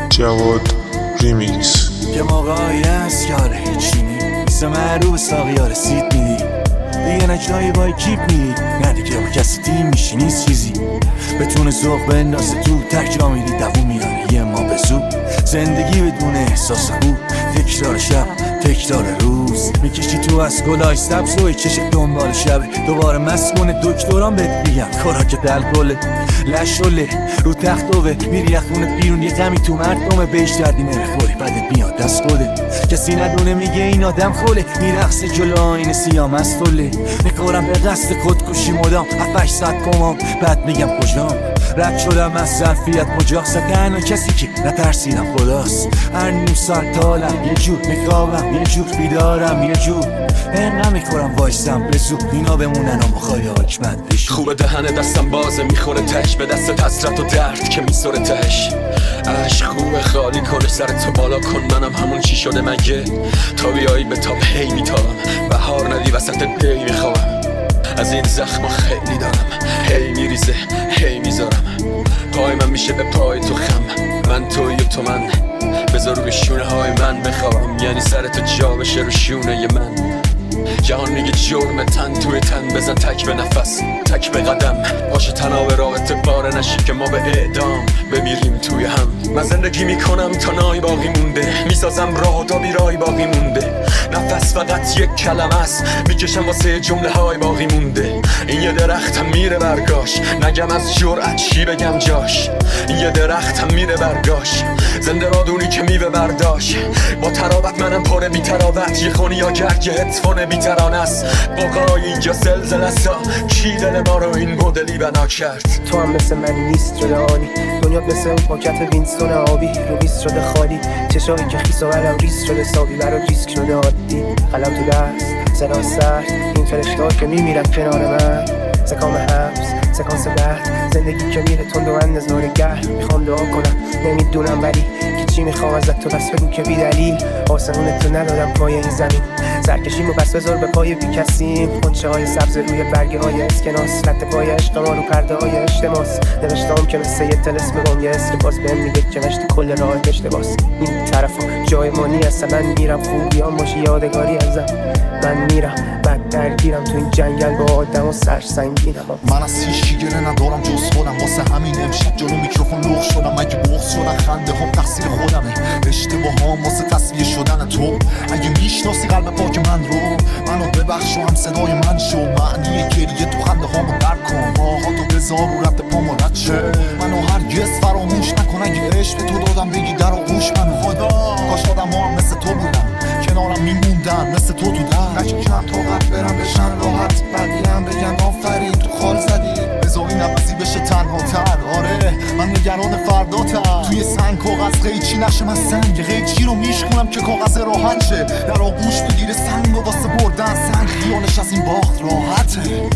جواد ریمیکس. یه موقعی هست یاره هیچینی مثل معروف ساقیار رسید میدی دیگه نجنایی با کیپ میدی نه دیگه با کسی تیم میشی نیست چیزی بتونه ذوق بندازه تو تک جا میدی دوون میاره یه ما به زود زندگی بدون احساس خوب تکرار شب تکرار روز میکشی تو از گلای سبز و چشت دنبال شبه دوباره مسکونه دکتران بهت میگم خوراک دلگله لشله رو تختوه میری یخونه بیرون یه غمی تو مردمه بهش دردی نمیخوری بدت میاد دست خودت کسی ندونه میگه این آدم خوله میرقصه جلو آینه سیاه مستوله میخورم به قصد خودکشی مدام 7-8 ساعت کمام بعد میگم کجام رد شدم از ظرفیت مجاخصه تنها کسی که نترسیدم خداست هر نیم ساعت حالم یه جور میخوابم یه جور بیدارم یه جور انقدر میخورم وایسم به زود اینا بمونن و مخوای حاکمت بشی خوبه دهنه دستم بازه میخوره تش به دست حسرت و درد که میسوره تش عشق خوبه خالی کنه سر تو بالا کن منم همون چی شده مگه تا بیایی به تاب هی میتابم بهار ندی وسط دی میخوابم از این زخم خیلی دارم هی میریزه هی میذارم پای من میشه به پای تو خم من توی و تو من بذار روی شونه های من بخوابم یعنی سر تو جا بشه رو شونه ی من جهان میگه جرم تن توی تن بزن تک به نفس تک به قدم باشه تناب رابطه باره نشی که ما به اعدام بمیریم توی هم من زندگی میکنم تا نای باقی مونده میسازم راه تا بیرای باقی مونده نفس فقط یک کلمه است میکشم واسه جمله های باقی مونده این یه درختم میره برگاش نگم از جرأت چی بگم جاش این یه درختم میره برگاش زنده رادونی که میوه برداشت با تراوت منم پاره بی تراوت یه خونی یا گرگ هدفون بی ترانه است باقای اینجا زلزله است کی دل ما رو این مدلی بنا کرد تو هم مثل من نیست شده عالی دنیا مثل اون پاکت وینستون آبی رو بیست شده خالی چشایی که خیس و برم ریز شده سابی برا ریسک شده عادی قلم تو دست صدا سرد این فرشته‌ها که میمیرن کنار من سکام حبس سکانس درد زندگی که میره تند و اندازه گرم میخوام دعا کنم نمیدونم ولی که چی میخوام ازت تو بس بگو که بی دلیل آسمون تو ندادم پای این زمین سرکشیمو بس بذار به پای بی کسیم خونچه های سبز روی برگه های اسکناس رد پای عشق ما رو پرده های اجتماس نوشتم که مثل یه تلسم بام یه اسم باز بهم میگه که مشت کل راه اشتباس این طرفا جای مانی هستم من میرم خوبیام باشی یادگاری ازم من میرم بعد درگیرم تو این جنگل با آدم و سر سنگینم من از هیچی گله ندارم جز خودم واسه همین امشب جلو میکروفون لغ شدم اگه بغض شدن خنده هم تقصیر خودمه اشتباهام واسه تصویه شدن تو اگه میشناسی قلب پاک من رو منو ببخش و هم صدای من شو معنی گریه تو خنده هامو درک کن راهاتو بذار رو رد پامو رد شو منو هرگز فراموش نکن اگه عشق تو دادم بگی در آغوش منو خدا کاش آدم ها هم مثل تو بودن کنارم میموندن مثل تو در نچکم طاقت برم بشن راحت بقیه هم بگن آفرین تو خال زدی بذاری نفسی بشه تنها تر آره من نگران فرداتم توی سنگ کاغذ قیچی نشه من سنگ قیچی رو میشکنم که کاغذ راحت شه در آغوش بگیره سنگ و واسه بردن سنگ خیالش از این باخت راحته